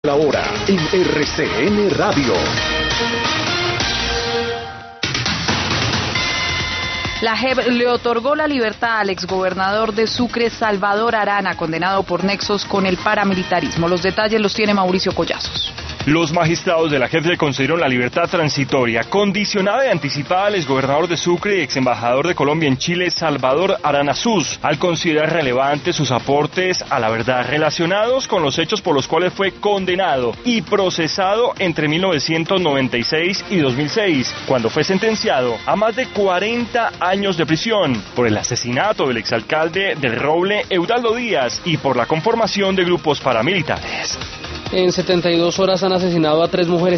La hora en RCN Radio. La JEP le otorgó la libertad al exgobernador de Sucre, Salvador Arana, condenado por nexos con el paramilitarismo. Los detalles los tiene Mauricio Collazos. Los magistrados de la JEP le concedieron la libertad transitoria, condicionada y anticipada al exgobernador de Sucre y exembajador de Colombia en Chile, Salvador Aranazús, al considerar relevantes sus aportes a la verdad relacionados con los hechos por los cuales fue condenado y procesado entre 1996 y 2006, cuando fue sentenciado a más de 40 años de prisión por el asesinato del exalcalde del Roble, Eudaldo Díaz, y por la conformación de grupos paramilitares. En 72 horas han asesinado a 3 mujeres